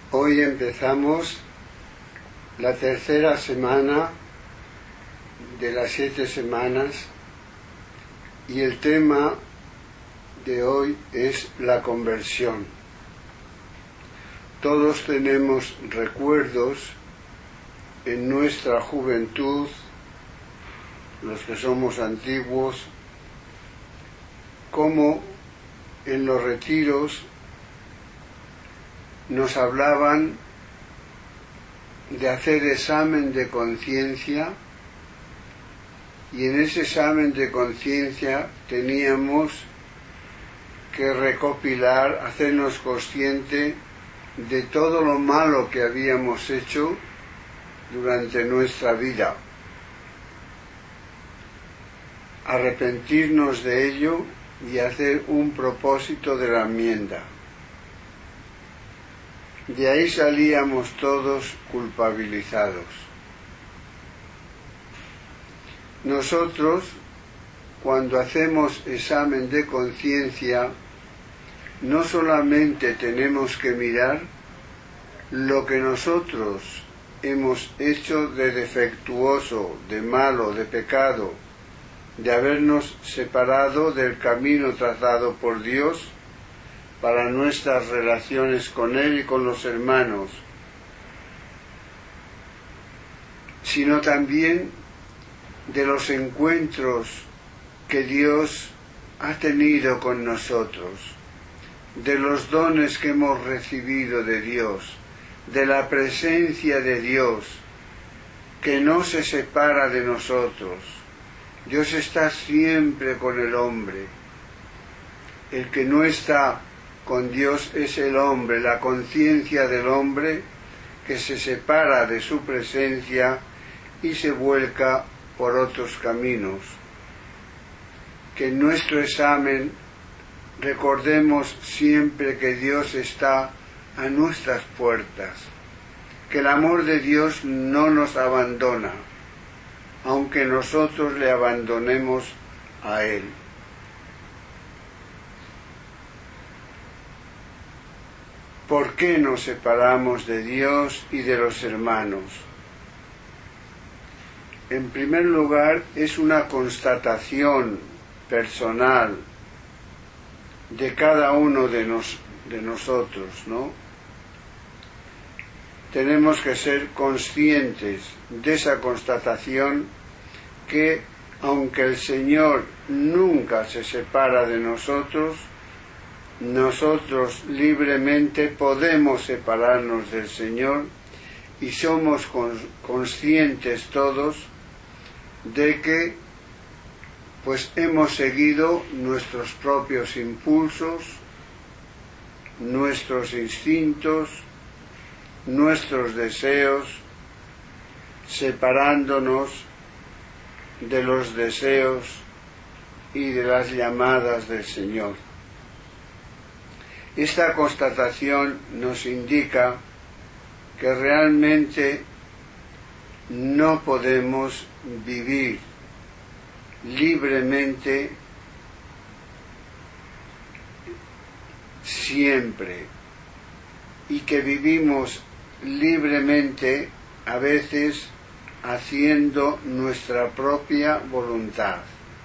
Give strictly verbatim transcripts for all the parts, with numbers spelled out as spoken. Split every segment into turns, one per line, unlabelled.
Hoy empezamos la tercera semana de las siete semanas y el tema de hoy es la conversión. Todos tenemos recuerdos en nuestra juventud, los que somos antiguos, como en los retiros nos hablaban de hacer examen de conciencia, y en ese examen de conciencia teníamos que recopilar, hacernos consciente de todo lo malo que habíamos hecho durante nuestra vida, arrepentirnos de ello y hacer un propósito de la enmienda. De ahí salíamos todos culpabilizados. Nosotros, cuando hacemos examen de conciencia, no solamente tenemos que mirar lo que nosotros hemos hecho de defectuoso, de malo, de pecado, de habernos separado del camino trazado por Dios para nuestras relaciones con Él y con los hermanos, sino también de los encuentros que Dios ha tenido con nosotros, de los dones que hemos recibido de Dios, de la presencia de Dios, que no se separa de nosotros. Dios está siempre con el hombre. El que no está con Dios es el hombre, la conciencia del hombre que se separa de su presencia y se vuelca por otros caminos. Que en nuestro examen recordemos siempre que Dios está a nuestras puertas, que el amor de Dios no nos abandona, aunque nosotros le abandonemos a Él. ¿Por qué nos separamos de Dios y de los hermanos? En primer lugar, es una constatación personal de cada uno de, nos, de nosotros, ¿no? Tenemos que ser conscientes de esa constatación, que aunque el Señor nunca se separa de nosotros, nosotros libremente podemos separarnos del Señor, y somos conscientes todos de que pues hemos seguido nuestros propios impulsos, nuestros instintos, nuestros deseos, separándonos de los deseos y de las llamadas del Señor. Esta constatación nos indica que realmente no podemos vivir libremente siempre, y que vivimos libremente a veces haciendo nuestra propia voluntad.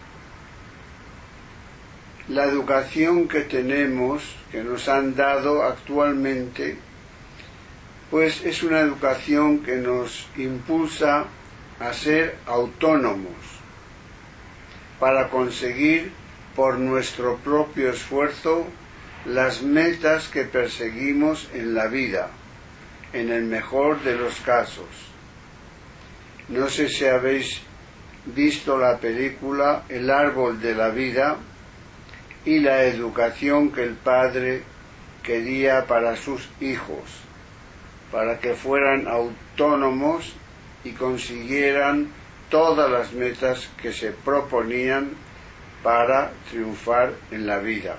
La educación que tenemos, que nos han dado actualmente, pues es una educación que nos impulsa a ser autónomos, para conseguir por nuestro propio esfuerzo las metas que perseguimos en la vida, en el mejor de los casos. No sé si habéis visto la película El árbol de la vida y la educación que el padre quería para sus hijos, para que fueran autónomos y consiguieran todas las metas que se proponían para triunfar en la vida.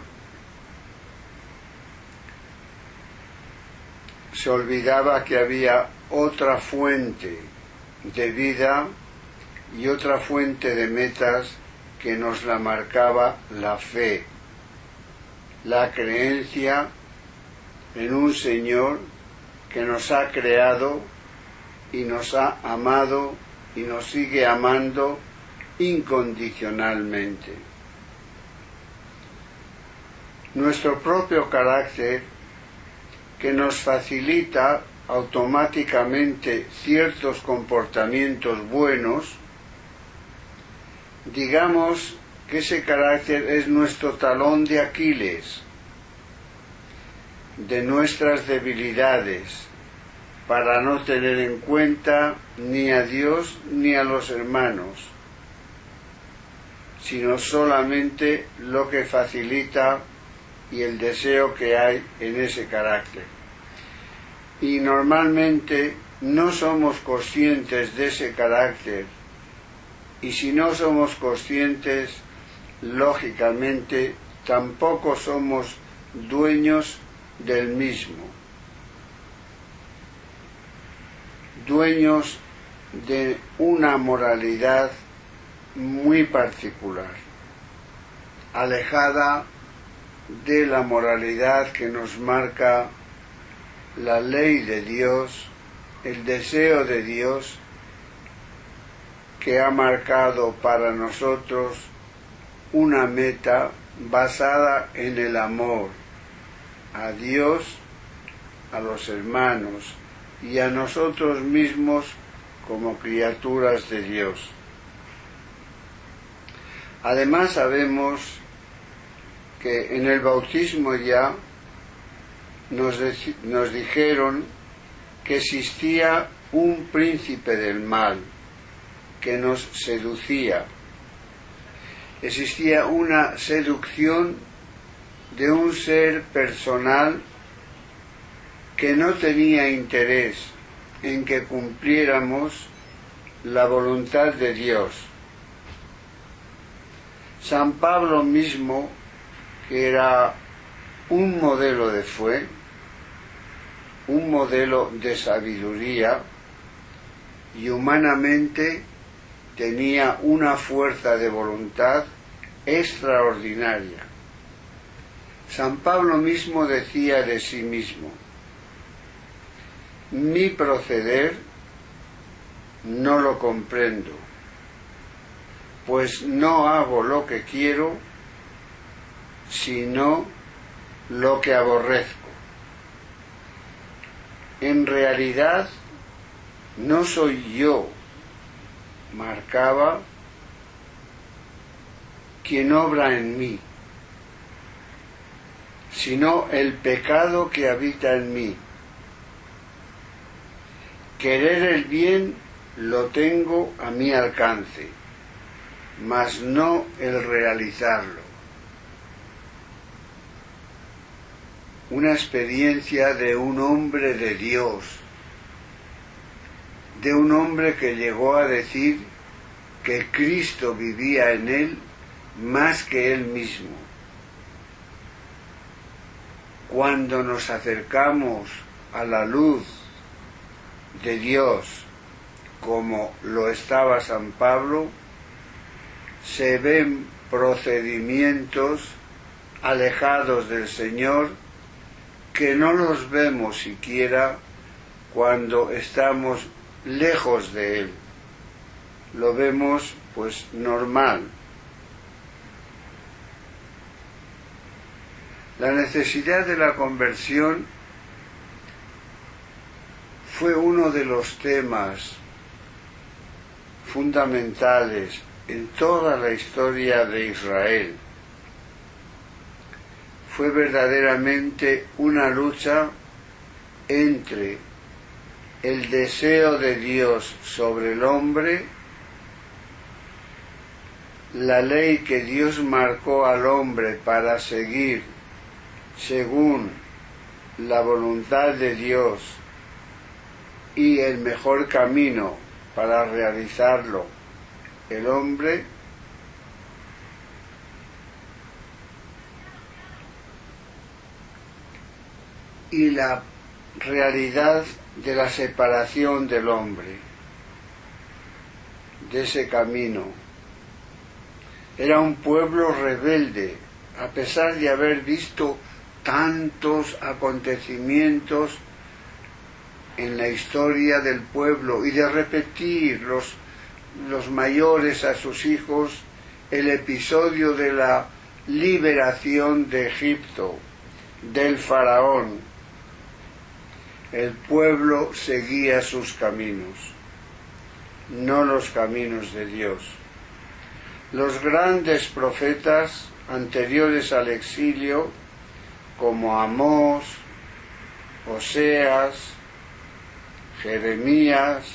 Se olvidaba que había otra fuente de vida y otra fuente de metas que nos la marcaba la fe, la creencia en un Señor que nos ha creado y nos ha amado y nos sigue amando incondicionalmente. Nuestro propio carácter, que nos facilita automáticamente ciertos comportamientos buenos, digamos que ese carácter es nuestro talón de Aquiles, de nuestras debilidades, para no tener en cuenta ni a Dios ni a los hermanos, sino solamente lo que facilita y el deseo que hay en ese carácter. Y normalmente no somos conscientes de ese carácter, y si no somos conscientes, lógicamente tampoco somos dueños del mismo, dueños de una moralidad muy particular, alejada de la moralidad que nos marca la ley de Dios, el deseo de Dios, que ha marcado para nosotros una meta basada en el amor a Dios, a los hermanos y a nosotros mismos como criaturas de Dios. Además sabemos que en el bautismo ya nos, de- nos dijeron que existía un príncipe del mal que nos seducía. Existía una seducción de un ser personal que no tenía interés en que cumpliéramos la voluntad de Dios. San Pablo mismo, que era un modelo de fe, un modelo de sabiduría, y humanamente tenía una fuerza de voluntad extraordinaria. San Pablo mismo decía de sí mismo: mi proceder no lo comprendo, pues no hago lo que quiero, sino lo que aborrezco. En realidad, no soy yo, marcaba, quien obra en mí, sino el pecado que habita en mí. Querer el bien lo tengo a mi alcance, mas no el realizarlo. Una experiencia de un hombre de Dios, de un hombre que llegó a decir que Cristo vivía en él más que él mismo. Cuando nos acercamos a la luz de Dios, como lo estaba San Pablo, se ven procedimientos alejados del Señor que no los vemos siquiera cuando estamos lejos de Él. Lo vemos pues normal. La necesidad de la conversión fue uno de los temas fundamentales en toda la historia de Israel. Fue verdaderamente una lucha entre el deseo de Dios sobre el hombre, la ley que Dios marcó al hombre para seguir según la voluntad de Dios, y el mejor camino para realizarlo el hombre, y la realidad de la separación del hombre de ese camino. Era un pueblo rebelde, a pesar de haber visto tantos acontecimientos en la historia del pueblo y de repetir los, los mayores a sus hijos el episodio de la liberación de Egipto, del faraón. El pueblo seguía sus caminos, no los caminos de Dios. Los grandes profetas anteriores al exilio, como Amós, Oseas, Jeremías,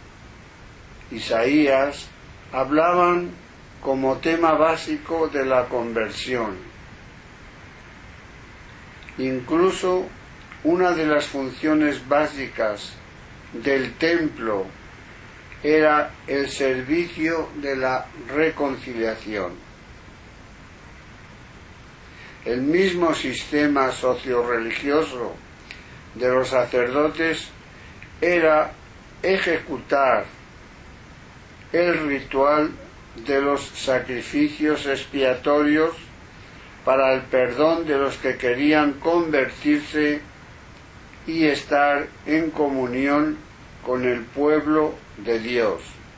Isaías, hablaban como tema básico de la conversión. Incluso una de las funciones básicas del templo era el servicio de la reconciliación. El mismo sistema socio-religioso de los sacerdotes era ejecutar el ritual de los sacrificios expiatorios para el perdón de los que querían convertirse y estar en comunión con el pueblo de Dios.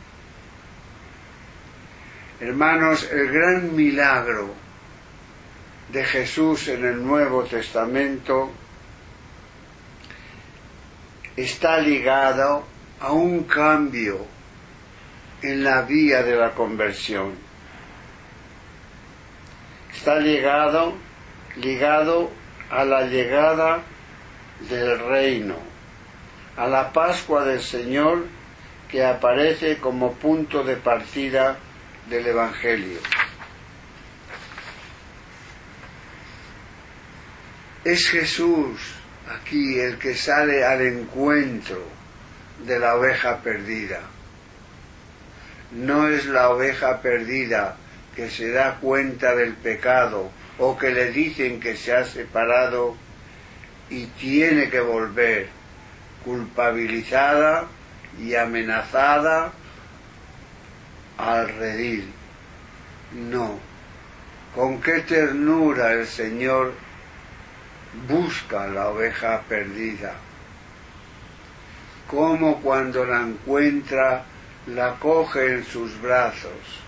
Hermanos, el gran milagro de Jesús en el Nuevo Testamento está ligado a un cambio en la vía de la conversión. Está ligado, ligado a la llegada del reino, a la Pascua del Señor, que aparece como punto de partida del Evangelio. Es Jesús aquí el que sale al encuentro de la oveja perdida. No es la oveja perdida que se da cuenta del pecado o que le dicen que se ha separado y tiene que volver culpabilizada y amenazada al redil. No. Con qué ternura el Señor busca la oveja perdida. Como cuando la encuentra, la coge en sus brazos.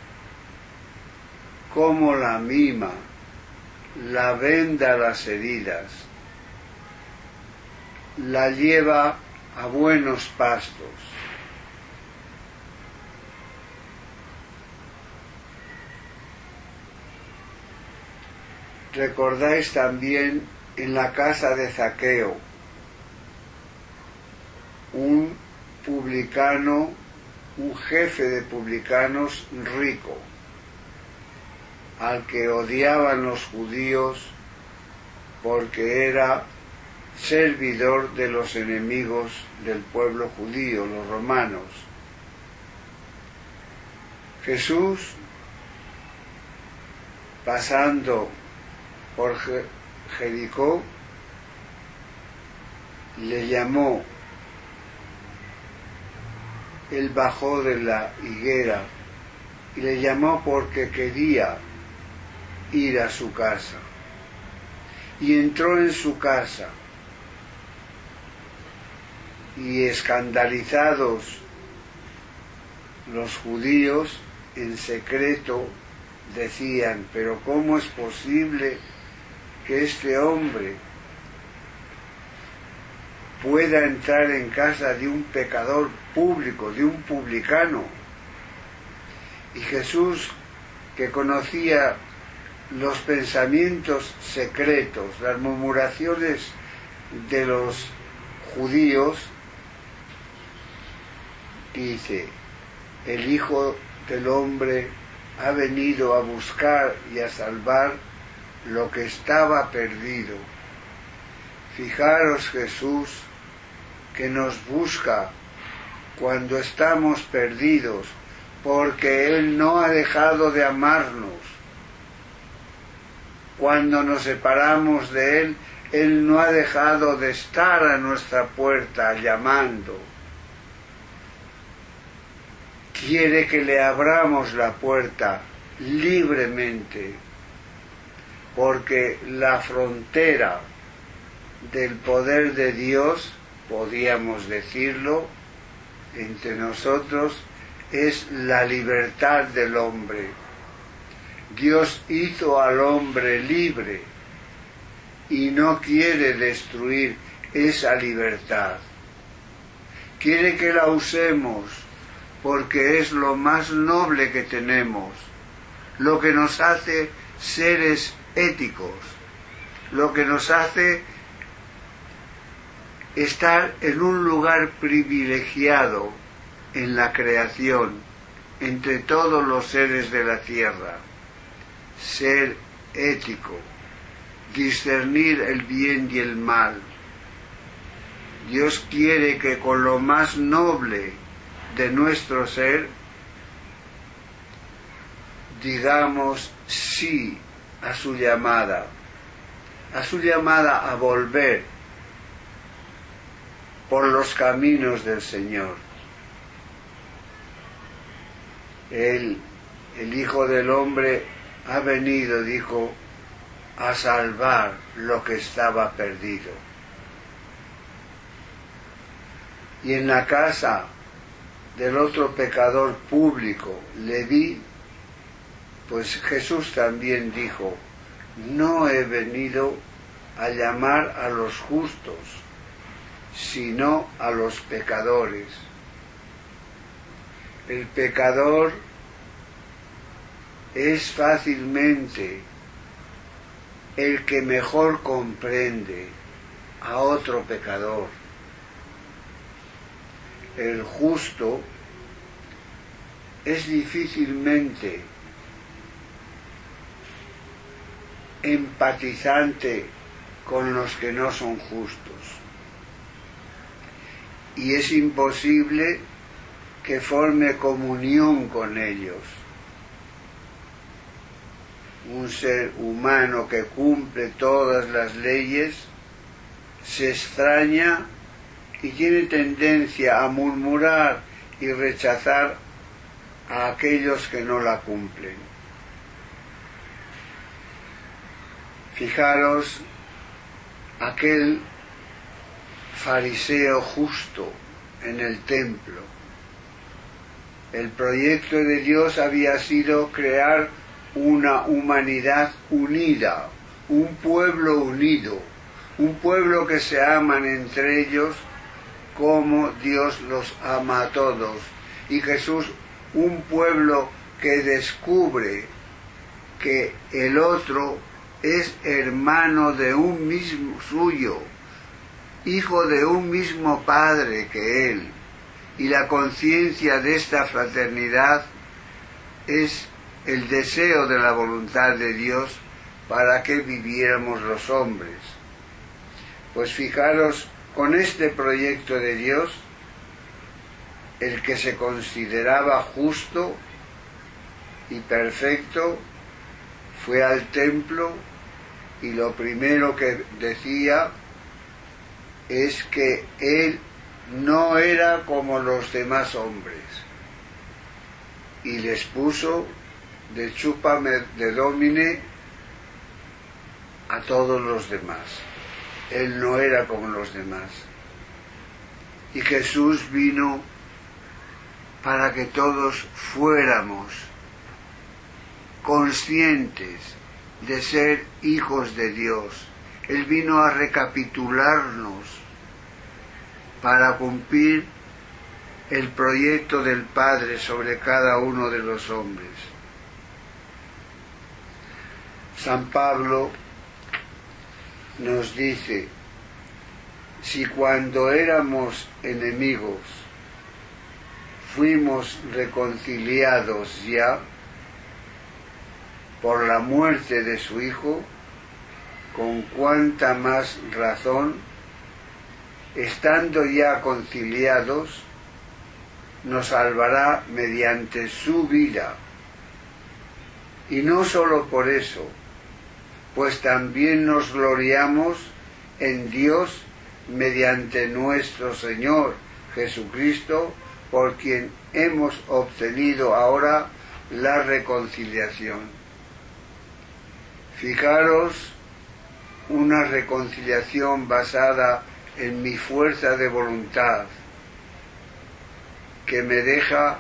Como la mima, la venda las heridas, la lleva a buenos pastos. Recordáis también en la casa de Zaqueo, un publicano, un jefe de publicanos rico, al que odiaban los judíos porque era servidor de los enemigos del pueblo judío, los romanos. Jesús, pasando por Jericó, le llamó. Él bajó de la higuera y le llamó porque quería ir a su casa. Y entró en su casa. Y escandalizados los judíos, en secreto decían: pero ¿cómo es posible que este hombre pueda entrar en casa de un pecador público, de un publicano? Y Jesús, que conocía los pensamientos secretos, las murmuraciones de los judíos, dice: el Hijo del Hombre ha venido a buscar y a salvar lo que estaba perdido. Fijaros, Jesús, que nos busca cuando estamos perdidos, porque Él no ha dejado de amarnos. Cuando nos separamos de Él, Él no ha dejado de estar a nuestra puerta llamando. Quiere que le abramos la puerta libremente, porque la frontera del poder de Dios podíamos decirlo entre nosotros, es la libertad del hombre. Dios hizo al hombre libre y no quiere destruir esa libertad. Quiere que la usemos porque es lo más noble que tenemos, lo que nos hace seres éticos, lo que nos hace estar en un lugar privilegiado en la creación, entre todos los seres de la tierra. Ser ético, discernir el bien y el mal. Dios quiere que con lo más noble de nuestro ser digamos sí a su llamada, a su llamada a volver por los caminos del Señor. Él, el Hijo del Hombre, ha venido, dijo, a salvar lo que estaba perdido. Y en la casa del otro pecador público, Leví, pues Jesús también dijo, no he venido a llamar a los justos, sino a los pecadores. El pecador es fácilmente el que mejor comprende a otro pecador. El justo es difícilmente empatizante con los que no son justos. Y es imposible que forme comunión con ellos. Un ser humano que cumple todas las leyes se extraña y tiene tendencia a murmurar y rechazar a aquellos que no la cumplen. Fijaros, aquel fariseo justo en el templo. El proyecto de Dios había sido crear una humanidad unida, un pueblo unido, un pueblo que se aman entre ellos como Dios los ama a todos. Y Jesús, un pueblo que descubre que el otro es hermano de un mismo suyo, hijo de un mismo padre que él, y la conciencia de esta fraternidad es el deseo de la voluntad de Dios para que viviéramos los hombres. Pues fijaros, con este proyecto de Dios, el que se consideraba justo y perfecto fue al templo y lo primero que decía es que él no era como los demás hombres, y les puso de chúpame de domine a todos los demás. Él no era como los demás. Y Jesús vino para que todos fuéramos conscientes de ser hijos de Dios. Él vino a recapitularnos para cumplir el proyecto del Padre sobre cada uno de los hombres. San Pablo nos dice, si cuando éramos enemigos fuimos reconciliados ya por la muerte de su Hijo, con cuánta más razón, estando ya conciliados, nos salvará mediante su vida. Y no solo por eso, pues también nos gloriamos en Dios mediante nuestro Señor Jesucristo, por quien hemos obtenido ahora la reconciliación. Fijaros, una reconciliación basada en mi fuerza de voluntad, que me deja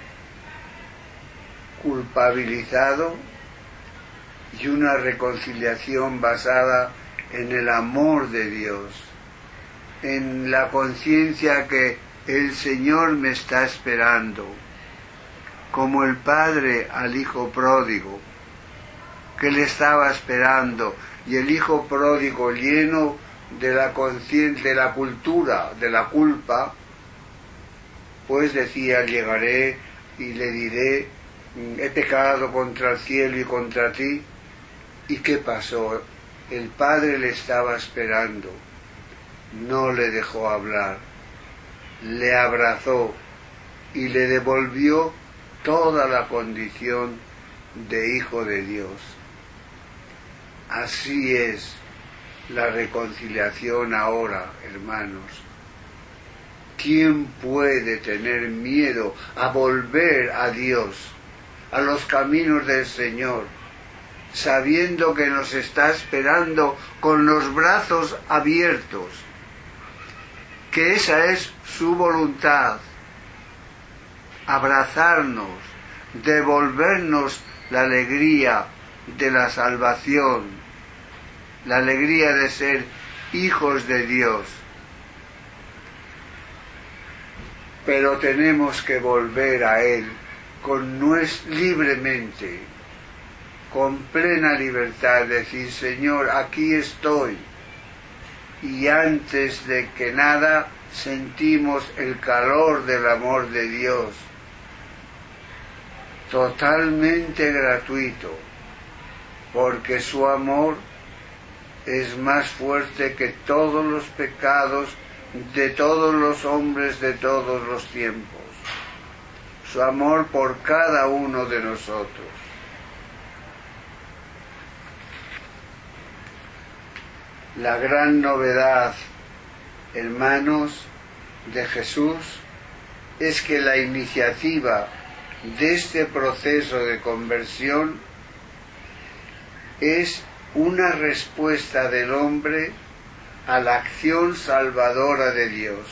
culpabilizado, y una reconciliación basada en el amor de Dios, en la conciencia que el Señor me está esperando, como el Padre al Hijo pródigo, que le estaba esperando, y el Hijo pródigo, lleno de la conciencia, de la cultura, de la culpa, pues decía: llegaré y le diré, he pecado contra el cielo y contra ti. ¿Y qué pasó? El Padre le estaba esperando, no le dejó hablar, le abrazó y le devolvió toda la condición de Hijo de Dios. Así es la reconciliación ahora, hermanos. ¿Quién puede tener miedo a volver a Dios, a los caminos del Señor, sabiendo que nos está esperando con los brazos abiertos, que esa es su voluntad, abrazarnos, devolvernos la alegría de la salvación, la alegría de ser hijos de Dios? Pero tenemos que volver a Él con nues, libremente, con plena libertad, decir: Señor, aquí estoy. Y antes de que nada sentimos el calor del amor de Dios, totalmente gratuito, porque su amor es más fuerte que todos los pecados de todos los hombres de todos los tiempos. Su amor por cada uno de nosotros. La gran novedad, hermanos, de Jesús es que la iniciativa de este proceso de conversión es una respuesta del hombre a la acción salvadora de Dios.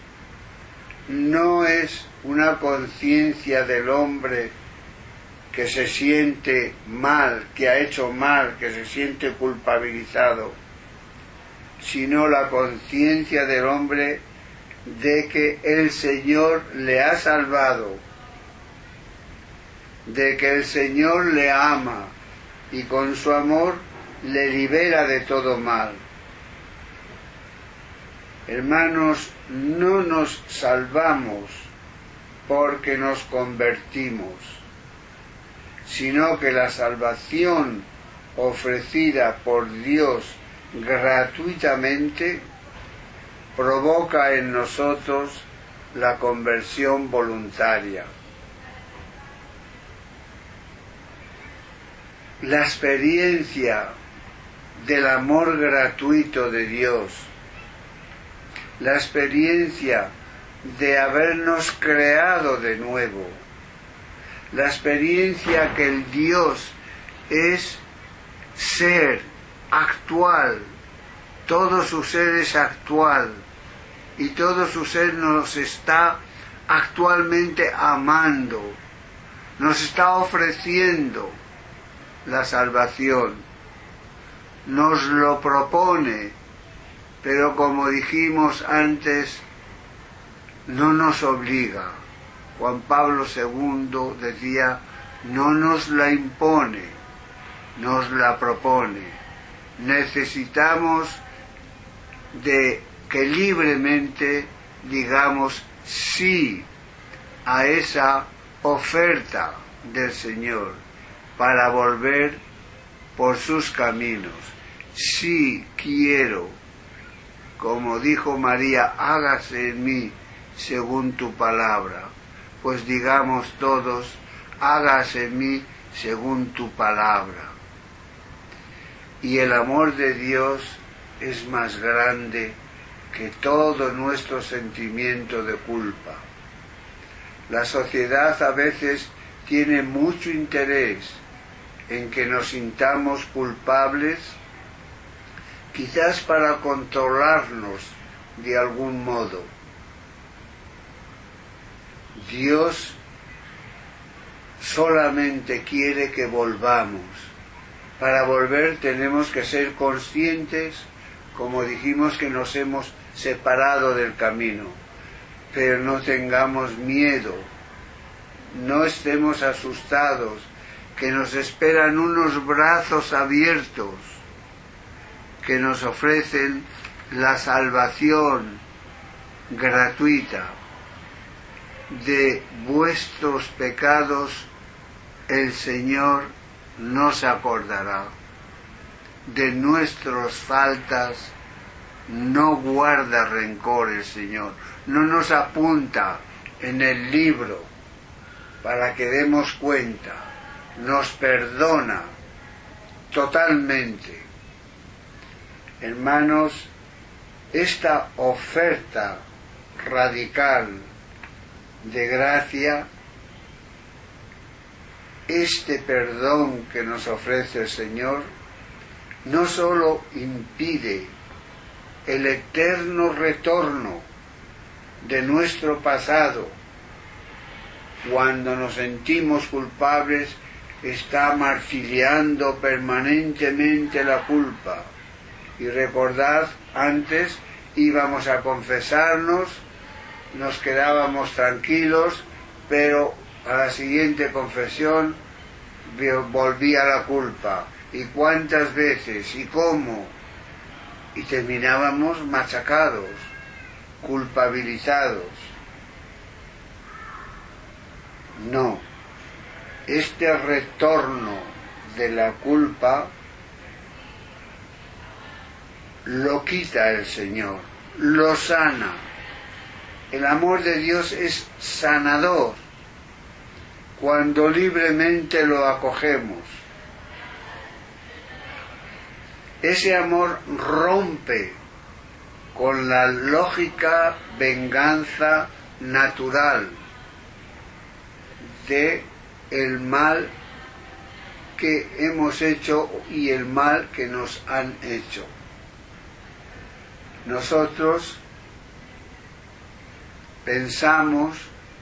No es una conciencia del hombre que se siente mal, que ha hecho mal, que se siente culpabilizado, sino la conciencia del hombre de que el Señor le ha salvado, de que el Señor le ama y con su amor le libera de todo mal. Hermanos, no nos salvamos porque nos convertimos, sino que la salvación ofrecida por Dios gratuitamente provoca en nosotros la conversión voluntaria. La experiencia del amor gratuito de Dios, la experiencia de habernos creado de nuevo, la experiencia que el Dios es ser actual, todo su ser es actual y todo su ser nos está actualmente amando, nos está ofreciendo la salvación, nos lo propone, pero como dijimos antes, no nos obliga. Juan Pablo segundo decía: no nos la impone, nos la propone. Necesitamos de que libremente digamos sí a esa oferta del Señor para volver por sus caminos. Sí quiero, como dijo María, hágase en mí según tu palabra. Pues digamos todos: hágase en mí según tu palabra. Y el amor de Dios es más grande que todo nuestro sentimiento de culpa. La sociedad a veces tiene mucho interés en que nos sintamos culpables, quizás para controlarnos de algún modo. Dios solamente quiere que volvamos. Para volver tenemos que ser conscientes, como dijimos, que nos hemos separado del camino, pero no tengamos miedo, no estemos asustados, que nos esperan unos brazos abiertos que nos ofrecen la salvación gratuita. De vuestros pecados el Señor no se acordará, de nuestras faltas no guarda rencor el Señor, no nos apunta en el libro para que demos cuenta, nos perdona totalmente. Hermanos, esta oferta radical de gracia, este perdón que nos ofrece el Señor, no sólo impide el eterno retorno de nuestro pasado, cuando nos sentimos culpables, está martiriando permanentemente la culpa. Y recordad, antes íbamos a confesarnos, nos quedábamos tranquilos, pero a la siguiente confesión volvía la culpa. ¿Y cuántas veces? ¿Y cómo? Y terminábamos machacados, culpabilizados. No, este retorno de la culpa lo quita el Señor, lo sana. El amor de Dios es sanador cuando libremente lo acogemos. Ese amor rompe con la lógica venganza natural de el mal que hemos hecho y el mal que nos han hecho. Nosotros pensamos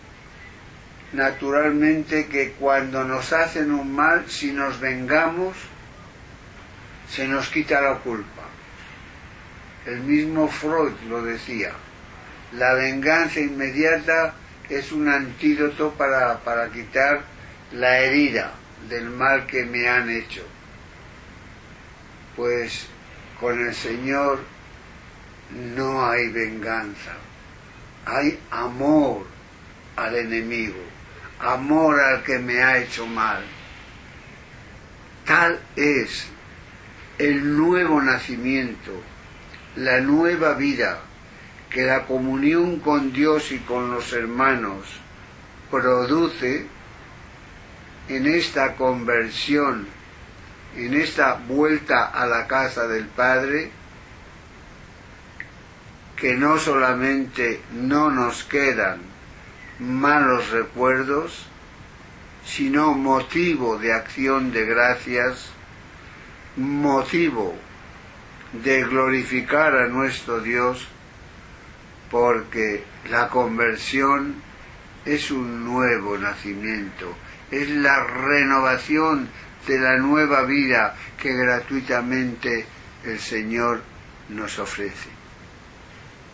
naturalmente que cuando nos hacen un mal, si nos vengamos, se nos quita la culpa. El mismo Freud lo decía. La venganza inmediata es un antídoto para, para quitar la herida del mal que me han hecho. Pues con el Señor no hay venganza, hay amor al enemigo, amor al que me ha hecho mal. Tal es el nuevo nacimiento, la nueva vida que la comunión con Dios y con los hermanos produce en esta conversión, en esta vuelta a la casa del Padre, que no solamente no nos quedan malos recuerdos, sino motivo de acción de gracias, motivo de glorificar a nuestro Dios, porque la conversión es un nuevo nacimiento, es la renovación de la nueva vida que gratuitamente el Señor nos ofrece.